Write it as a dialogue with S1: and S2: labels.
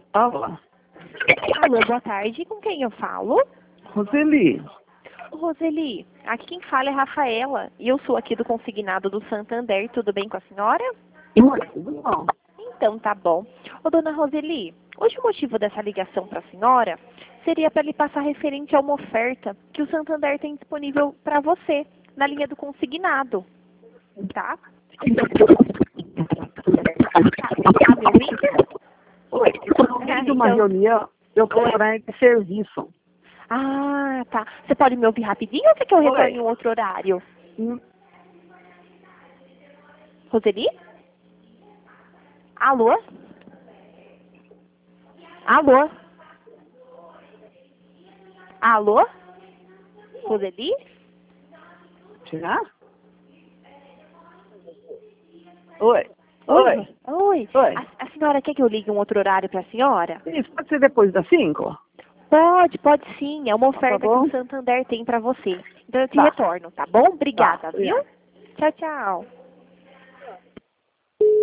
S1: Alô?
S2: Alô, boa tarde. Com quem eu falo?
S1: Roseli.
S2: Roseli, aqui quem fala é Rafaela. E eu sou aqui do consignado do Santander. Tudo bem com a senhora?
S1: Oi, tudo bom?
S2: Então, tá bom. Ô, dona Roseli, hoje o motivo dessa ligação para a senhora seria para lhe passar referente a uma oferta que o Santander tem disponível para você, na linha do consignado. Tá? Tá me ouvindo?
S1: Oi, eu tô no meio de uma reunião, eu tô em horário de serviço.
S2: Ah, tá. Você pode me ouvir rapidinho ou você quer que eu retorne em um outro horário? Roseli? Alô? Alô? Alô? Roseli?
S1: Já? Oi. Oi.
S2: Oi.
S1: Oi.
S2: A senhora quer que eu ligue um outro horário para a senhora?
S1: Isso pode ser depois das 5?
S2: Pode sim. É uma oferta que
S1: bom.
S2: o Santander tem para você. Então eu te
S1: Tá.
S2: retorno, tá bom? Obrigada,
S1: Tá,
S2: viu?
S1: obrigada.
S2: Tchau, tchau.